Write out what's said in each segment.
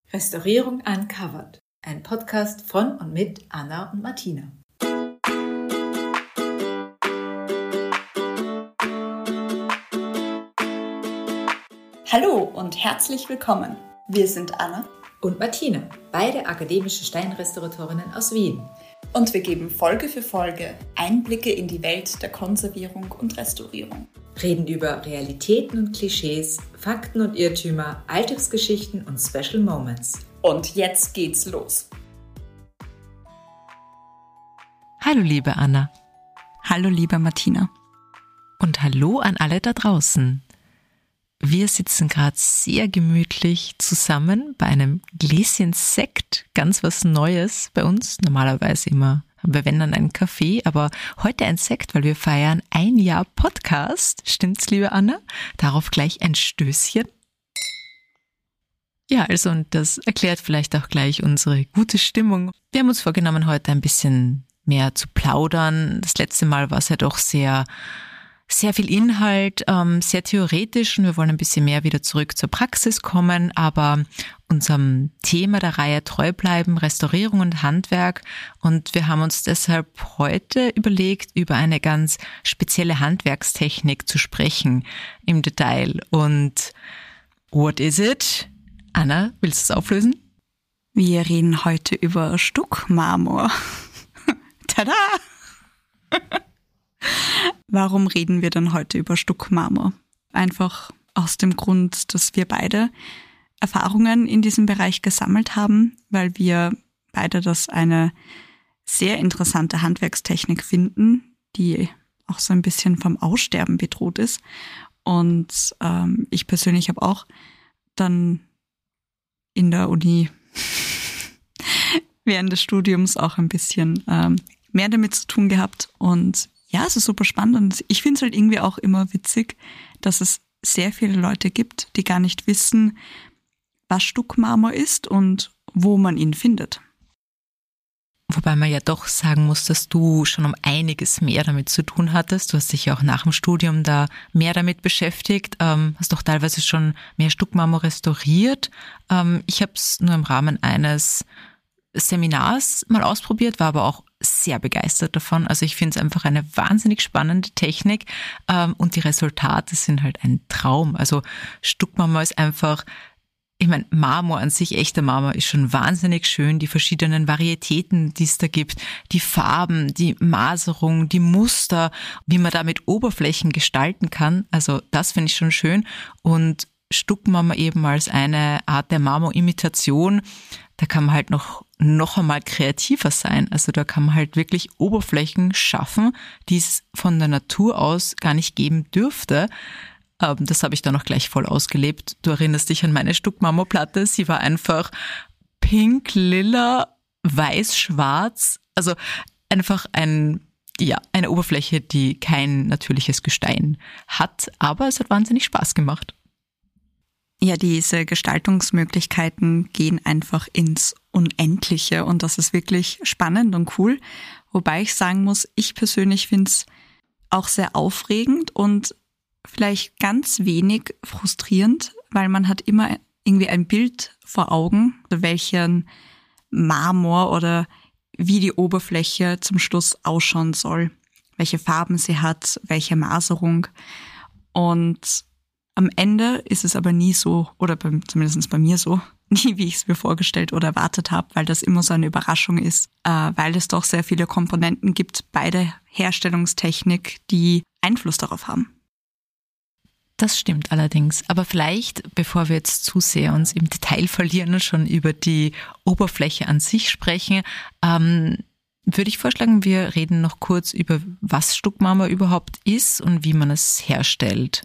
Restaurierung Uncovered, ein Podcast von und mit Anna und Martina. Hallo und herzlich willkommen. Wir sind Anna Und Martina, beide akademische Steinrestauratorinnen aus Wien. und wir geben Folge für Folge Einblicke in die Welt der Konservierung und Restaurierung. Reden über Realitäten und Klischees, Fakten und Irrtümer, Alltagsgeschichten und Special Moments. Und jetzt geht's los. Hallo liebe Anna. Hallo liebe Martina. Und hallo an alle da draußen. Wir sitzen gerade sehr gemütlich zusammen bei einem Gläschen Sekt, ganz was Neues bei uns. Normalerweise immer haben wir, wenn dann, einen Kaffee, aber heute ein Sekt, weil wir feiern 1 Jahr Podcast. Stimmt's, liebe Anna? Darauf gleich ein Stößchen. Ja, also, und das erklärt vielleicht auch gleich unsere gute Stimmung. Wir haben uns vorgenommen, heute ein bisschen mehr zu plaudern. Das letzte Mal war es ja doch sehr viel Inhalt, sehr theoretisch, und wir wollen ein bisschen mehr wieder zurück zur Praxis kommen, aber unserem Thema der Reihe treu bleiben, Restaurierung und Handwerk. Und wir haben uns deshalb heute überlegt, über eine ganz spezielle Handwerkstechnik zu sprechen im Detail. Und what is it? Anna, willst du es auflösen? Wir reden heute über Stuckmarmor. Tada! Warum reden wir denn heute über Stuckmarmor? Einfach aus dem Grund, dass wir beide Erfahrungen in diesem Bereich gesammelt haben, weil wir beide das eine sehr interessante Handwerkstechnik finden, die auch so ein bisschen vom Aussterben bedroht ist. Und ich persönlich habe auch dann in der Uni während des Studiums auch ein bisschen mehr damit zu tun gehabt. Und ja, es ist super spannend. Und ich finde es halt irgendwie auch immer witzig, dass es sehr viele Leute gibt, die gar nicht wissen, was Stuckmarmor ist und wo man ihn findet. Wobei man ja doch sagen muss, dass du schon um einiges mehr damit zu tun hattest. Du hast dich ja auch nach dem Studium da mehr damit beschäftigt, hast doch teilweise schon mehr Stuckmarmor restauriert. Ich habe es nur im Rahmen eines Seminars mal ausprobiert, war aber auch sehr begeistert davon. Also ich finde es einfach eine wahnsinnig spannende Technik, und die Resultate sind halt ein Traum. Also Stuckmarmor ist einfach, ich meine, Marmor an sich, echter Marmor ist schon wahnsinnig schön, die verschiedenen Varietäten, die es da gibt, die Farben, die Maserung, die Muster, wie man damit Oberflächen gestalten kann. Also das finde ich schon schön. Und Stuckmarmor eben als eine Art der Marmorimitation, da kann man halt noch einmal kreativer sein. Also da kann man halt wirklich Oberflächen schaffen, die es von der Natur aus gar nicht geben dürfte. Das habe ich dann noch gleich voll ausgelebt. Du erinnerst dich an meine Stuckmarmorplatte. Sie war einfach pink, lila, weiß, schwarz. Also einfach eine Oberfläche, die kein natürliches Gestein hat. Aber es hat wahnsinnig Spaß gemacht. Ja, diese Gestaltungsmöglichkeiten gehen einfach ins Unendliche und das ist wirklich spannend und cool. Wobei ich sagen muss, ich persönlich finde es auch sehr aufregend und vielleicht ganz wenig frustrierend, weil man hat immer irgendwie ein Bild vor Augen, welchen Marmor oder wie die Oberfläche zum Schluss ausschauen soll, welche Farben sie hat, welche Maserung. Und am Ende ist es aber nie so, oder zumindest bei mir so, nie wie ich es mir vorgestellt oder erwartet habe, weil das immer so eine Überraschung ist, weil es doch sehr viele Komponenten gibt bei der Herstellungstechnik, die Einfluss darauf haben. Das stimmt allerdings. Aber vielleicht, bevor wir jetzt zu sehr uns im Detail verlieren und schon über die Oberfläche an sich sprechen, würde ich vorschlagen, wir reden noch kurz über, was Stuckmarmor überhaupt ist und wie man es herstellt.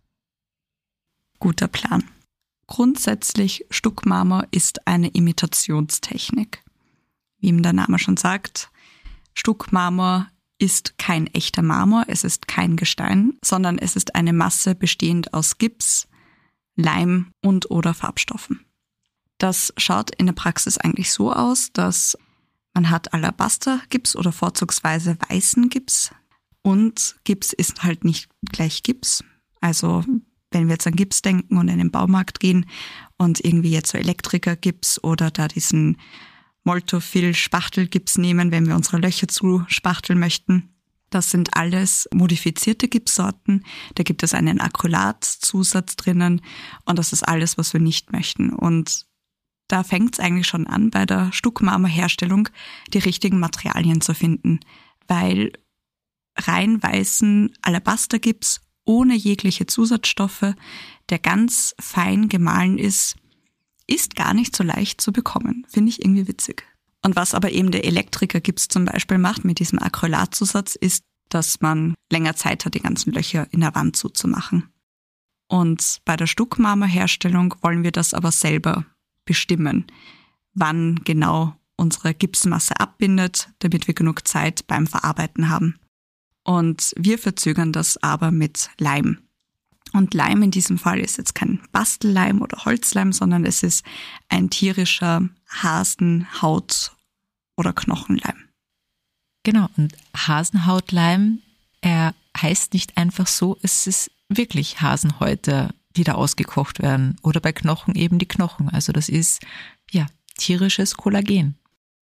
Guter Plan. Grundsätzlich, Stuckmarmor ist eine Imitationstechnik. Wie ihm der Name schon sagt, Stuckmarmor ist kein echter Marmor, es ist kein Gestein, sondern es ist eine Masse bestehend aus Gips, Leim und oder Farbstoffen. Das schaut in der Praxis eigentlich so aus, dass man hat Alabastergips oder vorzugsweise weißen Gips und Gips ist halt nicht gleich Gips. Also wenn wir jetzt an Gips denken und in den Baumarkt gehen und irgendwie jetzt so Elektrikergips oder da diesen Moltofil-Spachtelgips nehmen, wenn wir unsere Löcher zuspachteln möchten. Das sind alles modifizierte Gipssorten. Da gibt es einen Acrylatzusatz drinnen und das ist alles, was wir nicht möchten. Und da fängt es eigentlich schon an, bei der Stuckmarmorherstellung die richtigen Materialien zu finden, weil rein weißen Alabastergips ohne jegliche Zusatzstoffe, der ganz fein gemahlen ist gar nicht so leicht zu bekommen. Finde ich irgendwie witzig. Und was aber eben der Elektrikergips zum Beispiel macht mit diesem Acrylatzusatz, ist, dass man länger Zeit hat, die ganzen Löcher in der Wand zuzumachen. Und bei der Stuckmarmorherstellung wollen wir das aber selber bestimmen, wann genau unsere Gipsmasse abbindet, damit wir genug Zeit beim Verarbeiten haben. Und wir verzögern das aber mit Leim. Und Leim in diesem Fall ist jetzt kein Bastelleim oder Holzleim, sondern es ist ein tierischer Hasen-, Haut- oder Knochenleim. Genau, und Hasenhautleim, er heißt nicht einfach so, es ist wirklich Hasenhäute, die da ausgekocht werden. Oder bei Knochen eben die Knochen. Also das ist, ja, tierisches Kollagen.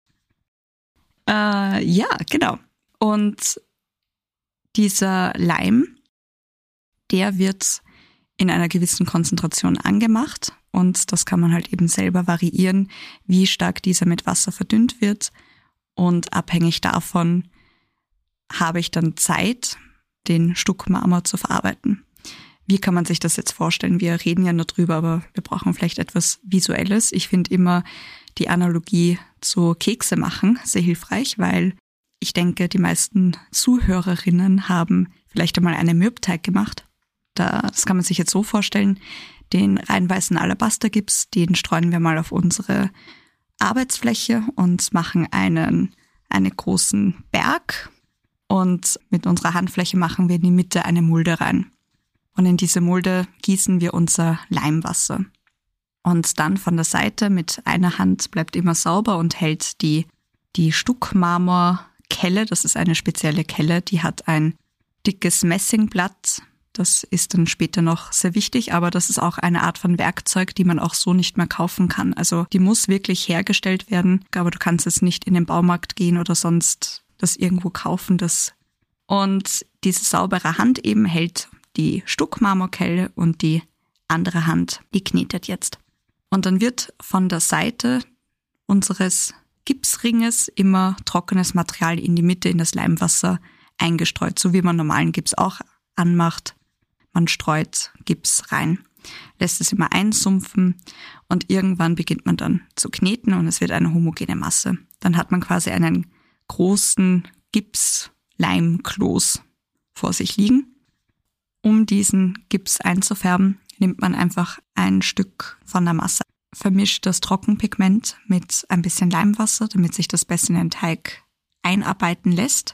Ja, genau. Und dieser Leim, der wird in einer gewissen Konzentration angemacht und das kann man halt eben selber variieren, wie stark dieser mit Wasser verdünnt wird und abhängig davon habe ich dann Zeit, den Stuckmarmor zu verarbeiten. Wie kann man sich das jetzt vorstellen? Wir reden ja nur drüber, aber wir brauchen vielleicht etwas Visuelles. Ich finde immer die Analogie zu Kekse machen sehr hilfreich, weil ich denke, die meisten Zuhörerinnen haben vielleicht einmal einen Mürbteig gemacht. Das kann man sich jetzt so vorstellen, den rein weißen Alabastergips, den streuen wir mal auf unsere Arbeitsfläche und machen einen großen Berg und mit unserer Handfläche machen wir in die Mitte eine Mulde rein. Und in diese Mulde gießen wir unser Leimwasser. Und dann von der Seite mit einer Hand bleibt immer sauber und hält die Stuckmarmorkelle, das ist eine spezielle Kelle, die hat ein dickes Messingblatt. Das ist dann später noch sehr wichtig, aber das ist auch eine Art von Werkzeug, die man auch so nicht mehr kaufen kann. Also die muss wirklich hergestellt werden, aber du kannst jetzt nicht in den Baumarkt gehen oder sonst das irgendwo kaufen. Und diese saubere Hand eben hält die Stuckmarmorkelle und die andere Hand, die knetet jetzt. Und dann wird von der Seite unseres Gipsringes immer trockenes Material in die Mitte in das Leimwasser eingestreut, so wie man normalen Gips auch anmacht. Man streut Gips rein, lässt es immer einsumpfen und irgendwann beginnt man dann zu kneten und es wird eine homogene Masse. Dann hat man quasi einen großen Gips-Leimkloß vor sich liegen. Um diesen Gips einzufärben, nimmt man einfach ein Stück von der Masse, vermischt das Trockenpigment mit ein bisschen Leimwasser, damit sich das besser in den Teig einarbeiten lässt.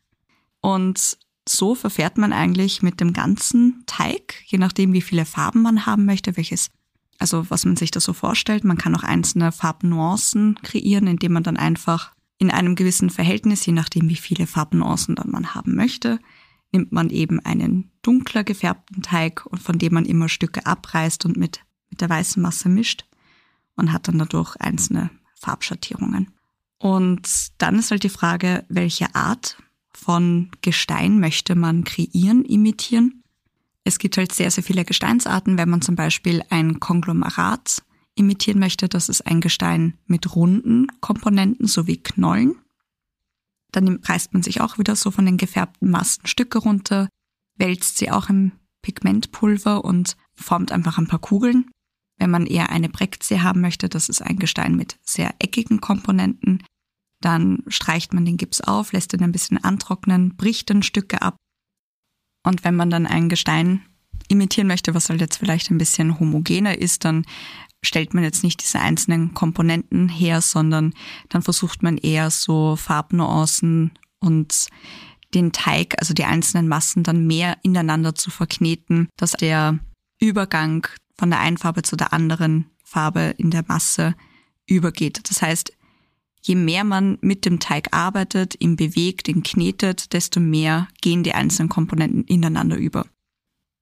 Und so verfährt man eigentlich mit dem ganzen Teig, je nachdem wie viele Farben man haben möchte, also was man sich da so vorstellt. Man kann auch einzelne Farbnuancen kreieren, indem man dann einfach in einem gewissen Verhältnis, je nachdem wie viele Farbnuancen dann man haben möchte, nimmt man eben einen dunkler gefärbten Teig und von dem man immer Stücke abreißt und mit der weißen Masse mischt und hat dann dadurch einzelne Farbschattierungen. Und dann ist halt die Frage, welche Art von Gestein möchte man kreieren, imitieren. Es gibt halt sehr, sehr viele Gesteinsarten. Wenn man zum Beispiel ein Konglomerat imitieren möchte, das ist ein Gestein mit runden Komponenten sowie Knollen. Dann reißt man sich auch wieder so von den gefärbten Massen Stücke runter, wälzt sie auch im Pigmentpulver und formt einfach ein paar Kugeln. Wenn man eher eine Brekzie haben möchte, das ist ein Gestein mit sehr eckigen Komponenten, dann streicht man den Gips auf, lässt ihn ein bisschen antrocknen, bricht dann Stücke ab. Und wenn man dann ein Gestein imitieren möchte, was halt jetzt vielleicht ein bisschen homogener ist, dann stellt man jetzt nicht diese einzelnen Komponenten her, sondern dann versucht man eher so Farbnuancen und den Teig, also die einzelnen Massen dann mehr ineinander zu verkneten, dass der Übergang von der einen Farbe zu der anderen Farbe in der Masse übergeht. Das heißt, je mehr man mit dem Teig arbeitet, ihn bewegt, ihn knetet, desto mehr gehen die einzelnen Komponenten ineinander über.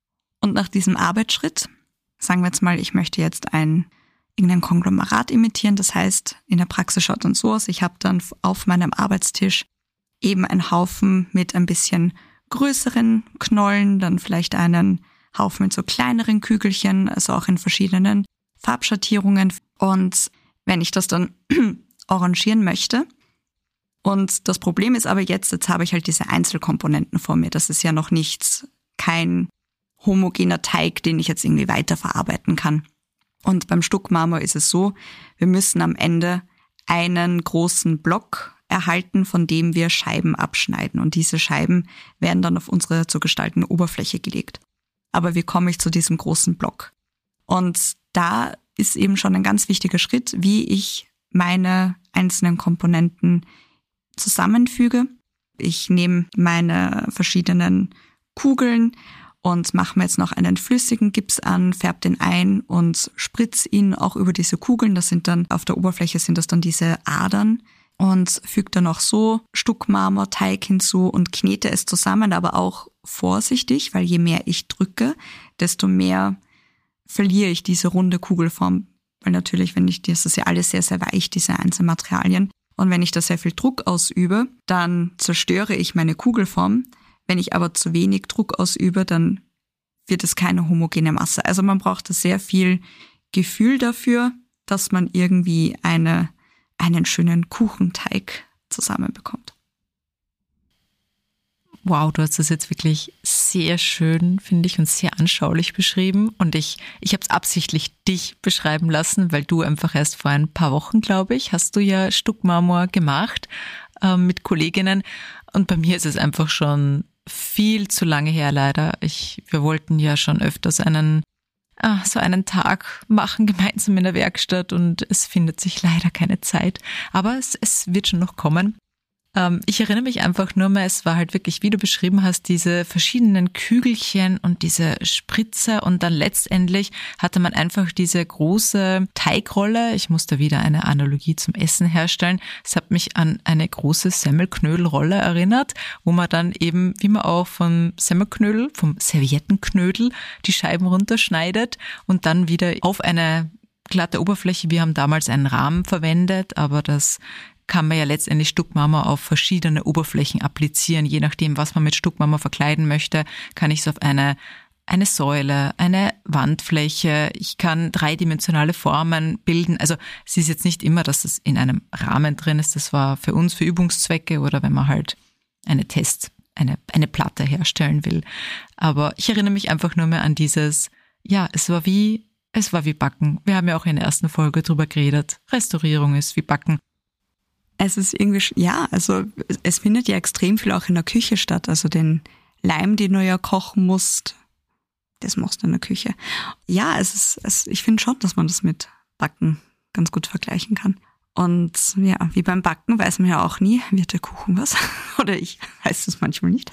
Und nach diesem Arbeitsschritt, sagen wir jetzt mal, ich möchte jetzt irgendein Konglomerat imitieren. Das heißt, in der Praxis schaut dann so aus, ich habe dann auf meinem Arbeitstisch eben einen Haufen mit ein bisschen größeren Knollen, dann vielleicht einen Haufen mit so kleineren Kügelchen, also auch in verschiedenen Farbschattierungen. Und wenn ich das dann arrangieren möchte, und das Problem ist aber jetzt habe ich halt diese Einzelkomponenten vor mir. Das ist ja noch kein homogener Teig, den ich jetzt irgendwie weiterverarbeiten kann. Und beim Stuckmarmor ist es so, wir müssen am Ende einen großen Block erhalten, von dem wir Scheiben abschneiden. Und diese Scheiben werden dann auf unsere zu gestaltende Oberfläche gelegt. Aber wie komme ich zu diesem großen Block? Und da ist eben schon ein ganz wichtiger Schritt, wie ich meine einzelnen Komponenten zusammenfüge. Ich nehme meine verschiedenen Kugeln und mache mir jetzt noch einen flüssigen Gips an, färbe den ein und spritze ihn auch über diese Kugeln. Das sind dann, auf der Oberfläche sind das dann diese Adern und füge dann auch so Stuckmarmorteig hinzu und knete es zusammen, aber auch vorsichtig, weil je mehr ich drücke, desto mehr verliere ich diese runde Kugelform. Weil natürlich, das ist ja alles sehr, sehr weich, diese einzelnen Materialien. Und wenn ich da sehr viel Druck ausübe, dann zerstöre ich meine Kugelform. Wenn ich aber zu wenig Druck ausübe, dann wird es keine homogene Masse. Also man braucht da sehr viel Gefühl dafür, dass man irgendwie einen schönen Kuchenteig zusammenbekommt. Wow, du hast das jetzt wirklich sehr schön, finde ich, und sehr anschaulich beschrieben. Und ich habe es absichtlich dich beschreiben lassen, weil du einfach erst vor ein paar Wochen, glaube ich, hast du ja Stuckmarmor gemacht mit Kolleginnen. Und bei mir ist es einfach schon viel zu lange her, leider. Wir wollten ja schon öfters so einen Tag machen, gemeinsam in der Werkstatt, und es findet sich leider keine Zeit. Aber es wird schon noch kommen. Ich erinnere mich einfach nur mehr, es war halt wirklich, wie du beschrieben hast, diese verschiedenen Kügelchen und diese Spritzer, und dann letztendlich hatte man einfach diese große Teigrolle. Ich musste wieder eine Analogie zum Essen herstellen. Es hat mich an eine große Semmelknödelrolle erinnert, wo man dann eben, wie man auch vom Serviettenknödel, die Scheiben runterschneidet und dann wieder auf eine glatte Oberfläche. Wir haben damals einen Rahmen verwendet, aber das kann man ja letztendlich Stuckmarmor auf verschiedene Oberflächen applizieren. Je nachdem, was man mit Stuckmarmor verkleiden möchte, kann ich es auf eine Säule, eine Wandfläche, ich kann dreidimensionale Formen bilden. Also es ist jetzt nicht immer, dass es in einem Rahmen drin ist. Das war für uns für Übungszwecke oder wenn man halt eine Platte herstellen will. Aber ich erinnere mich einfach nur mehr an dieses, ja, es war wie Backen. Wir haben ja auch in der ersten Folge drüber geredet. Restaurierung ist wie Backen. Es ist irgendwie, ja, also es findet ja extrem viel auch in der Küche statt. Also den Leim, den du ja kochen musst, das machst du in der Küche. Ja, ich finde schon, dass man das mit Backen ganz gut vergleichen kann. Und ja, wie beim Backen weiß man ja auch nie, wird der Kuchen was? Oder ich weiß es manchmal nicht.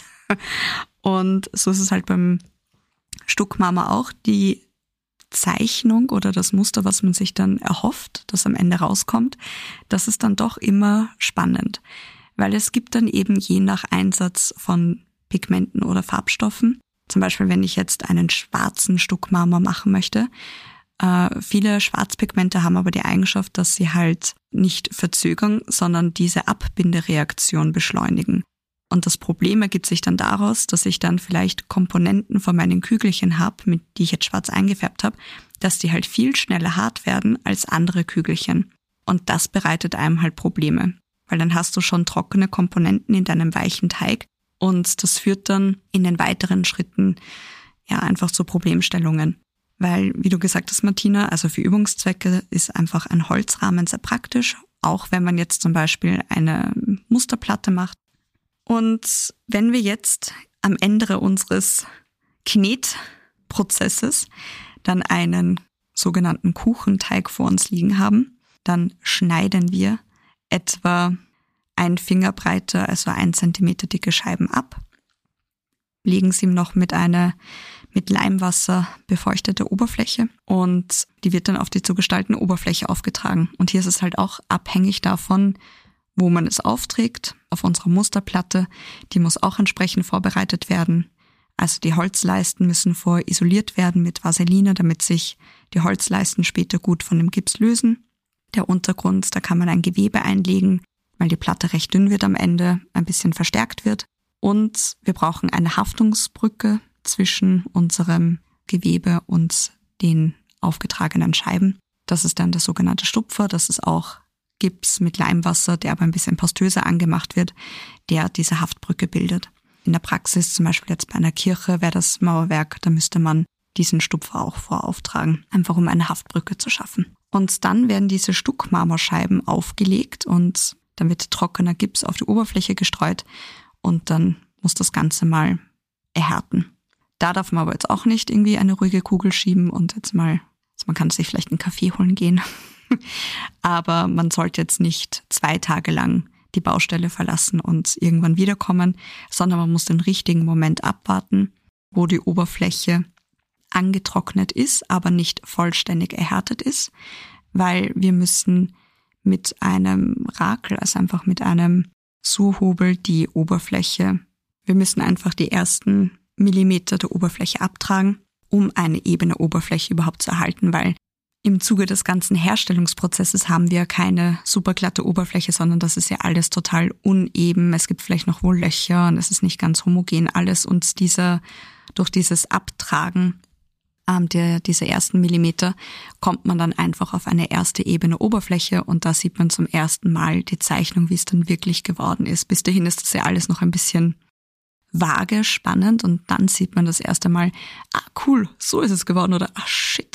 Und so ist es halt beim Stuckmarmor auch. Die Zeichnung oder das Muster, was man sich dann erhofft, das am Ende rauskommt, das ist dann doch immer spannend. Weil es gibt dann eben je nach Einsatz von Pigmenten oder Farbstoffen, zum Beispiel wenn ich jetzt einen schwarzen Stuckmarmor machen möchte, viele Schwarzpigmente haben aber die Eigenschaft, dass sie halt nicht verzögern, sondern diese Abbindereaktion beschleunigen. Und das Problem ergibt sich dann daraus, dass ich dann vielleicht Komponenten von meinen Kügelchen habe, die ich jetzt schwarz eingefärbt habe, dass die halt viel schneller hart werden als andere Kügelchen. Und das bereitet einem halt Probleme, weil dann hast du schon trockene Komponenten in deinem weichen Teig und das führt dann in den weiteren Schritten ja einfach zu Problemstellungen. Weil, wie du gesagt hast, Martina, also für Übungszwecke ist einfach ein Holzrahmen sehr praktisch, auch wenn man jetzt zum Beispiel eine Musterplatte macht. Und wenn wir jetzt am Ende unseres Knetprozesses dann einen sogenannten Kuchenteig vor uns liegen haben, dann schneiden wir etwa 1 Fingerbreite, also 1 Zentimeter dicke Scheiben ab, legen sie noch mit Leimwasser befeuchtete Oberfläche und die wird dann auf die zu gestaltende Oberfläche aufgetragen. Und hier ist es halt auch abhängig davon, wo man es aufträgt, auf unserer Musterplatte. Die muss auch entsprechend vorbereitet werden. Also die Holzleisten müssen vorher isoliert werden mit Vaseline, damit sich die Holzleisten später gut von dem Gips lösen. Der Untergrund, da kann man ein Gewebe einlegen, weil die Platte recht dünn wird am Ende, ein bisschen verstärkt wird. Und wir brauchen eine Haftungsbrücke zwischen unserem Gewebe und den aufgetragenen Scheiben. Das ist dann der sogenannte Stupfer. Das ist auch Gips mit Leimwasser, der aber ein bisschen pastöser angemacht wird, der diese Haftbrücke bildet. In der Praxis, zum Beispiel jetzt bei einer Kirche, wäre das Mauerwerk, da müsste man diesen Stupfer auch vorauftragen, einfach um eine Haftbrücke zu schaffen. Und dann werden diese Stuckmarmorscheiben aufgelegt und dann wird trockener Gips auf die Oberfläche gestreut und dann muss das Ganze mal erhärten. Da darf man aber jetzt auch nicht irgendwie eine ruhige Kugel schieben und jetzt mal, also man kann sich vielleicht einen Kaffee holen gehen, aber man sollte jetzt nicht 2 Tage lang die Baustelle verlassen und irgendwann wiederkommen, sondern man muss den richtigen Moment abwarten, wo die Oberfläche angetrocknet ist, aber nicht vollständig erhärtet ist, weil wir müssen mit einem Rakel, also einfach mit einem Surhobel die Oberfläche, wir müssen einfach die ersten Millimeter der Oberfläche abtragen, um eine ebene Oberfläche überhaupt zu erhalten, weil im Zuge des ganzen Herstellungsprozesses haben wir keine super glatte Oberfläche, sondern das ist ja alles total uneben. Es gibt vielleicht noch wohl Löcher und es ist nicht ganz homogen alles. Und durch dieses Abtragen dieser ersten Millimeter kommt man dann einfach auf eine erste ebene Oberfläche und da sieht man zum ersten Mal die Zeichnung, wie es dann wirklich geworden ist. Bis dahin ist das ja alles noch ein bisschen vage, spannend und dann sieht man das erste Mal, cool, so ist es geworden oder shit.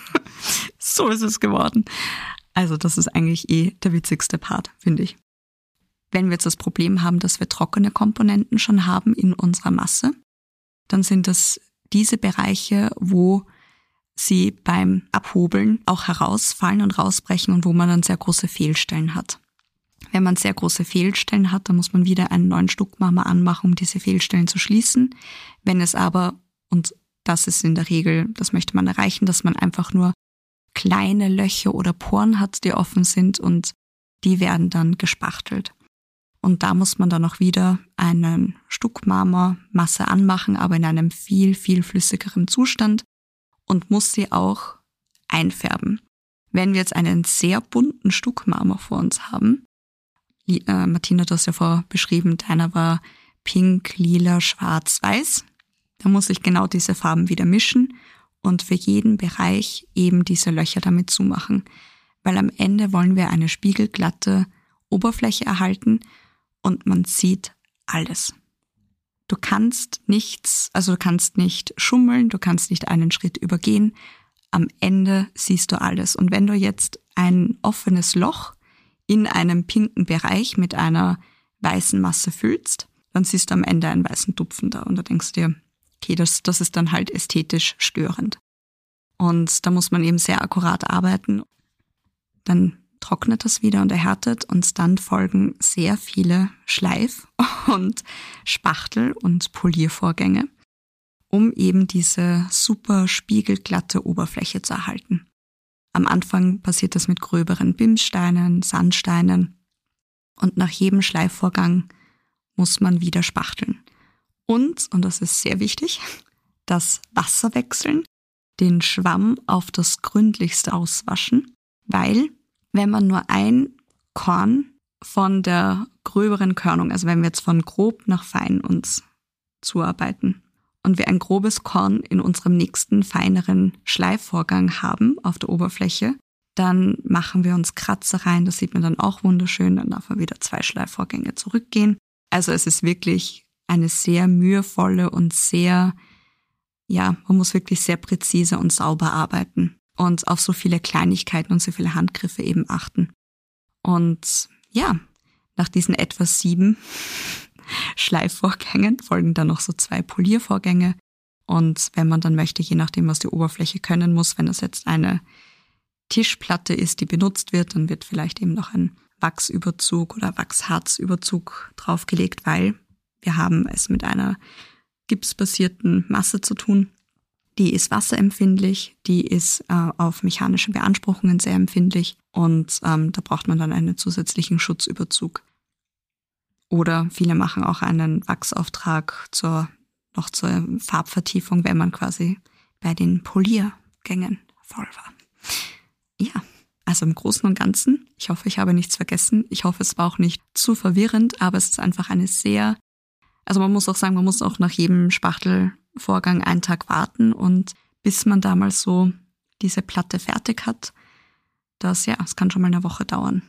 So ist es geworden. Also das ist eigentlich der witzigste Part, finde ich. Wenn wir jetzt das Problem haben, dass wir trockene Komponenten schon haben in unserer Masse, dann sind das diese Bereiche, wo sie beim Abhobeln auch herausfallen und rausbrechen und wo man dann sehr große Fehlstellen hat. Wenn man sehr große Fehlstellen hat, dann muss man wieder einen neuen Stuckmarmor anmachen, um diese Fehlstellen zu schließen. Wenn es aber, und das ist in der Regel, das möchte man erreichen, dass man einfach nur kleine Löcher oder Poren hat, die offen sind und die werden dann gespachtelt. Und da muss man dann auch wieder einen Stuckmarmormasse anmachen, aber in einem viel, viel flüssigeren Zustand und muss sie auch einfärben. Wenn wir jetzt einen sehr bunten Stuckmarmor vor uns haben, Martina, du hast ja vorher beschrieben, deiner war pink, lila, schwarz, weiß, dann muss ich genau diese Farben wieder mischen und für jeden Bereich eben diese Löcher damit zumachen. Weil am Ende wollen wir eine spiegelglatte Oberfläche erhalten und man sieht alles. Du kannst nicht schummeln, du kannst nicht einen Schritt übergehen. Am Ende siehst du alles. Und wenn du jetzt ein offenes Loch in einem pinken Bereich mit einer weißen Masse füllst, dann siehst du am Ende einen weißen Tupfen da und da denkst du dir, okay, das ist dann halt ästhetisch störend. Und da muss man eben sehr akkurat arbeiten. Dann trocknet das wieder und erhärtet und dann folgen sehr viele Schleif- und Spachtel- und Poliervorgänge, um eben diese super spiegelglatte Oberfläche zu erhalten. Am Anfang passiert das mit gröberen Bimssteinen, Sandsteinen und nach jedem Schleifvorgang muss man wieder spachteln. Und das ist sehr wichtig, das Wasser wechseln, den Schwamm auf das Gründlichste auswaschen, weil wenn man nur ein Korn von der gröberen Körnung, also wenn wir jetzt von grob nach fein uns zuarbeiten und wir ein grobes Korn in unserem nächsten feineren Schleifvorgang haben auf der Oberfläche, dann machen wir uns Kratzer rein, das sieht man dann auch wunderschön, dann darf man wieder 2 Schleifvorgänge zurückgehen. Also es ist wirklich eine sehr mühevolle und man muss wirklich sehr präzise und sauber arbeiten und auf so viele Kleinigkeiten und so viele Handgriffe eben achten. Und ja, nach diesen etwa 7 Schleifvorgängen folgen dann noch so 2 Poliervorgänge. Und wenn man dann möchte, je nachdem, was die Oberfläche können muss, wenn das jetzt eine Tischplatte ist, die benutzt wird, dann wird vielleicht eben noch ein Wachsüberzug oder Wachsharzüberzug draufgelegt, weil wir haben es mit einer gipsbasierten Masse zu tun. Die ist wasserempfindlich, die ist auf mechanische Beanspruchungen sehr empfindlich und da braucht man dann einen zusätzlichen Schutzüberzug. Oder viele machen auch einen Wachsauftrag zur noch zur Farbvertiefung, wenn man quasi bei den Poliergängen voll war. Ja, also im Großen und Ganzen, ich hoffe, ich habe nichts vergessen. Ich hoffe, es war auch nicht zu verwirrend, aber es ist einfach man muss auch sagen, man muss auch nach jedem Spachtelvorgang einen Tag warten und bis man da mal so diese Platte fertig hat, es kann schon mal eine Woche dauern.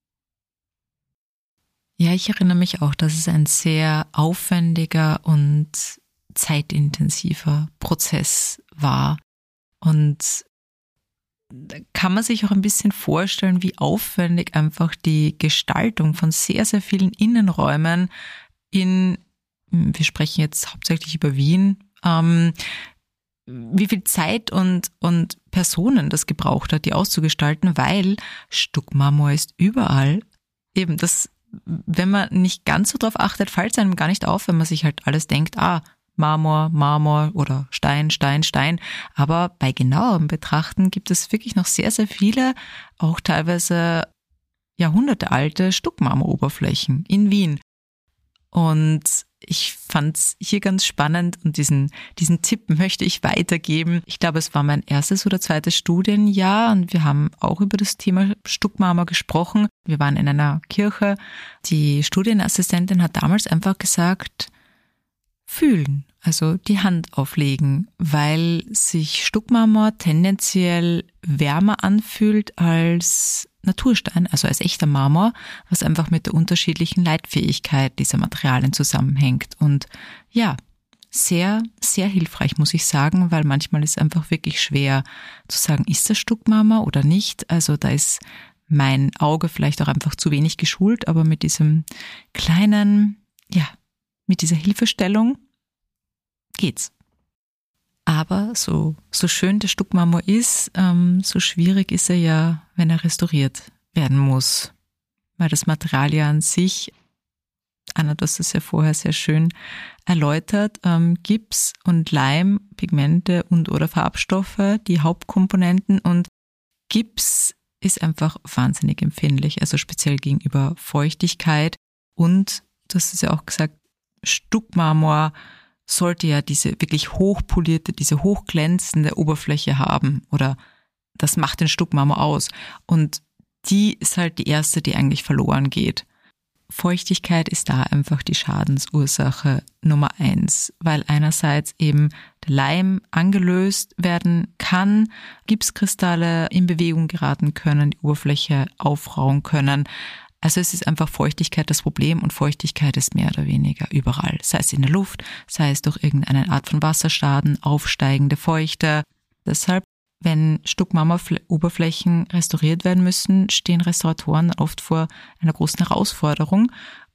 Ja, ich erinnere mich auch, dass es ein sehr aufwendiger und zeitintensiver Prozess war. Und da kann man sich auch ein bisschen vorstellen, wie aufwendig einfach die Gestaltung von sehr, sehr vielen Innenräumen wir sprechen jetzt hauptsächlich über Wien, wie viel Zeit und Personen das gebraucht hat, die auszugestalten, weil Stuckmarmor ist überall. Eben das, wenn man nicht ganz so drauf achtet, fällt es einem gar nicht auf, wenn man sich halt alles denkt, Marmor oder Stein. Aber bei genauerem Betrachten gibt es wirklich noch sehr, sehr viele, auch teilweise jahrhundertealte Stuckmarmoroberflächen in Wien. Und ich fand's hier ganz spannend und diesen Tipp möchte ich weitergeben. Ich glaube, es war mein erstes oder zweites Studienjahr und wir haben auch über das Thema Stuckmarmor gesprochen. Wir waren in einer Kirche. Die Studienassistentin hat damals einfach gesagt, fühlen, also die Hand auflegen, weil sich Stuckmarmor tendenziell wärmer anfühlt als Naturstein, also als echter Marmor, was einfach mit der unterschiedlichen Leitfähigkeit dieser Materialien zusammenhängt. Und ja, sehr, sehr hilfreich, muss ich sagen, weil manchmal ist es einfach wirklich schwer zu sagen, ist das Stuckmarmor oder nicht. Also da ist mein Auge vielleicht auch einfach zu wenig geschult, aber mit diesem mit dieser Hilfestellung geht's. Aber so schön der Stuckmarmor ist, so schwierig ist er ja, wenn er restauriert werden muss. Weil das Material ja an sich, Anna, du hast es ja vorher sehr schön erläutert, Gips und Leim, Pigmente und oder Farbstoffe, die Hauptkomponenten, und Gips ist einfach wahnsinnig empfindlich, also speziell gegenüber Feuchtigkeit, und du hast es ja auch gesagt, Stuckmarmor sollte ja diese wirklich hochpolierte, diese hochglänzende Oberfläche haben, oder das macht den Stuckmarmor aus. Und die ist halt die erste, die eigentlich verloren geht. Feuchtigkeit ist da einfach die Schadensursache Nummer 1, weil einerseits eben der Leim angelöst werden kann, Gipskristalle in Bewegung geraten können, die Oberfläche aufrauen können. Also es ist einfach Feuchtigkeit das Problem, und Feuchtigkeit ist mehr oder weniger überall, sei es in der Luft, sei es durch irgendeine Art von Wasserschaden, aufsteigende Feuchte. Deshalb, wenn Stuckmarmor-Oberflächen restauriert werden müssen, stehen Restauratoren oft vor einer großen Herausforderung.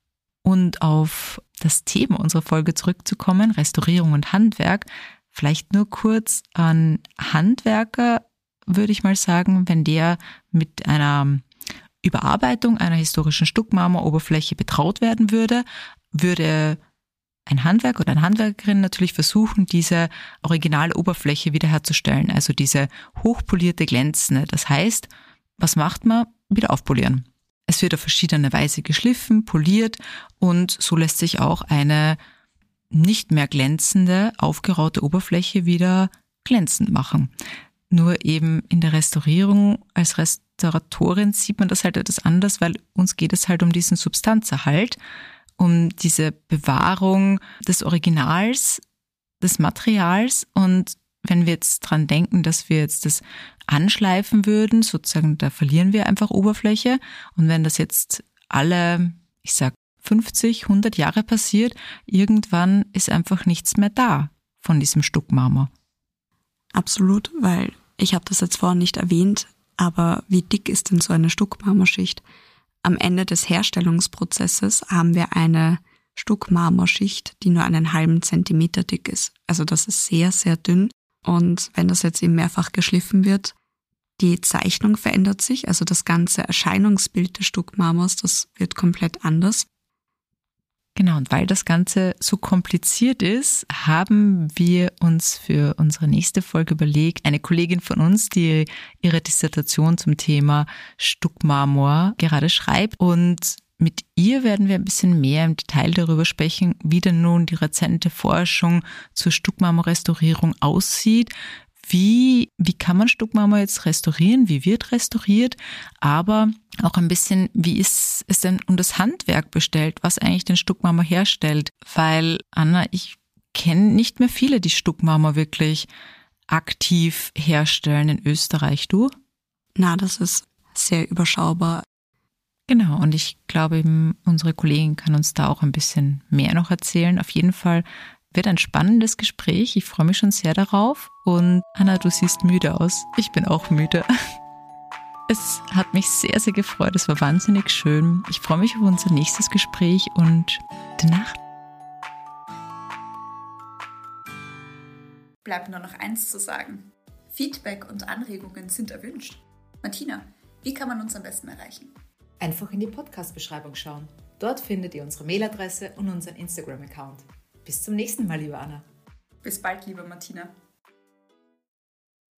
Und auf das Thema unserer Folge zurückzukommen, Restaurierung und Handwerk, vielleicht nur kurz an Handwerker, würde ich mal sagen, wenn der mit einer Überarbeitung einer historischen Stuckmarmoroberfläche betraut werden würde, würde ein Handwerker oder eine Handwerkerin natürlich versuchen, diese originale Oberfläche wiederherzustellen, also diese hochpolierte, glänzende. Das heißt, was macht man? Wieder aufpolieren. Es wird auf verschiedene Weise geschliffen, poliert, und so lässt sich auch eine nicht mehr glänzende, aufgeraute Oberfläche wieder glänzend machen. Nur eben in der Restaurierung als Restauratorin sieht man das halt etwas anders, weil uns geht es halt um diesen Substanzerhalt, um diese Bewahrung des Originals, des Materials. Und wenn wir jetzt dran denken, dass wir jetzt das anschleifen würden, sozusagen, da verlieren wir einfach Oberfläche. Und wenn das jetzt alle, 50, 100 Jahre passiert, irgendwann ist einfach nichts mehr da von diesem Stuckmarmor. Absolut, weil ich habe das jetzt vorhin nicht erwähnt, aber wie dick ist denn so eine Stuckmarmorschicht? Am Ende des Herstellungsprozesses haben wir eine Stuckmarmorschicht, die nur einen halben Zentimeter dick ist. Also das ist sehr, sehr dünn. Und wenn das jetzt eben mehrfach geschliffen wird, die Zeichnung verändert sich, also das ganze Erscheinungsbild des Stuckmarmors, das wird komplett anders. Genau, und weil das Ganze so kompliziert ist, haben wir uns für unsere nächste Folge überlegt, eine Kollegin von uns, die ihre Dissertation zum Thema Stuckmarmor gerade schreibt, und mit ihr werden wir ein bisschen mehr im Detail darüber sprechen, wie denn nun die rezente Forschung zur Stuckmarmorrestaurierung aussieht. Wie kann man Stuckmarmor jetzt restaurieren? Wie wird restauriert? Aber auch ein bisschen, wie ist es denn um das Handwerk bestellt, was eigentlich den Stuckmarmor herstellt? Weil, Anna, ich kenne nicht mehr viele, die Stuckmarmor wirklich aktiv herstellen in Österreich. Du? Na, das ist sehr überschaubar. Genau, und ich glaube eben, unsere Kollegin kann uns da auch ein bisschen mehr noch erzählen. Auf jeden Fall wird ein spannendes Gespräch. Ich freue mich schon sehr darauf. Und Anna, du siehst müde aus. Ich bin auch müde. Es hat mich sehr, sehr gefreut. Es war wahnsinnig schön. Ich freue mich auf unser nächstes Gespräch und gute Nacht. Bleibt nur noch eins zu sagen. Feedback und Anregungen sind erwünscht. Martina, wie kann man uns am besten erreichen? Einfach in die Podcast-Beschreibung schauen. Dort findet ihr unsere Mailadresse und unseren Instagram-Account. Bis zum nächsten Mal, liebe Anna. Bis bald, liebe Martina.